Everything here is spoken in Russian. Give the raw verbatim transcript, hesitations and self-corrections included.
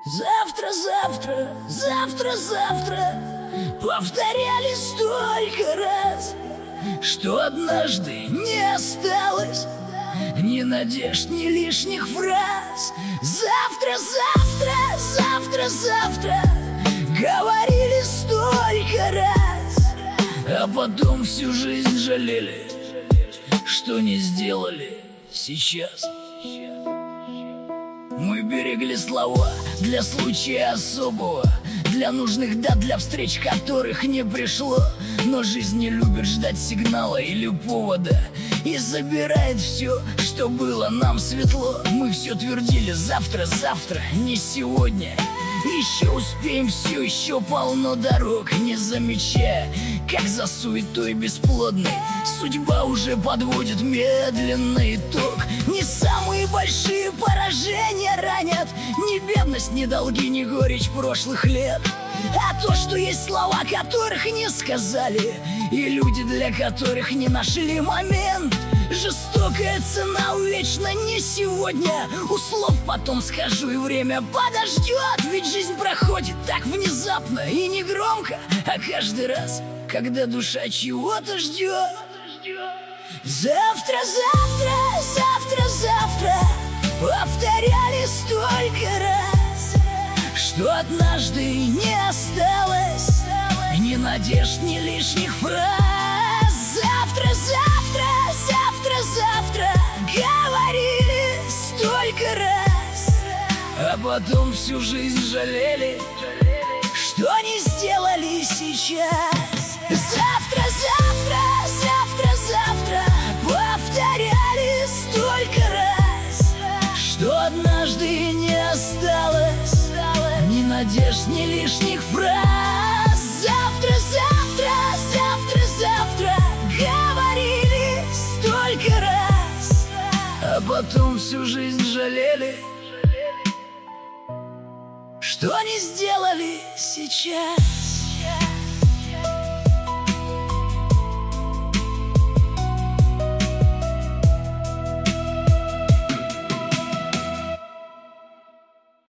Завтра, завтра, завтра, завтра повторяли столько раз, что однажды не осталось ни надежд, ни лишних фраз. Завтра, завтра, завтра, завтра говорили столько раз, а потом всю жизнь жалели, что не сделали сейчас. Мы берегли слова для случая особого, для нужных дат, для встреч, которых не пришло. Но жизнь не любит ждать сигнала или повода и забирает все, что было нам светло. Мы все твердили: завтра, завтра, не сегодня. Еще успеем, все еще полно дорог, не замечая, как за суетой бесплодной судьба уже подводит медленный итог. Не самые большие поражения ранят, ни бедность, ни долги, ни горечь прошлых лет, а то, что есть слова, которых не сказали, и люди, для которых не нашли момент. Жестокая цена вечно не сегодня. У слов потом скажу, и время подождет. Ведь жизнь проходит так внезапно и не громко, а каждый раз, когда душа чего-то ждет. Завтра, завтра, завтра, завтра повторяли столько раз, что однажды не осталось ни надежд, ни лишних фраз. Завтра, завтра, завтра, завтра говорили столько раз, а потом всю жизнь жалели, что не сделали сейчас. Завтра, завтра, завтра, завтра повторяли столько раз, что однажды не осталось ни надежд, ни лишних фраз. Завтра, завтра, завтра, завтра говорили столько раз, а потом всю жизнь жалели, что не сделали сейчас.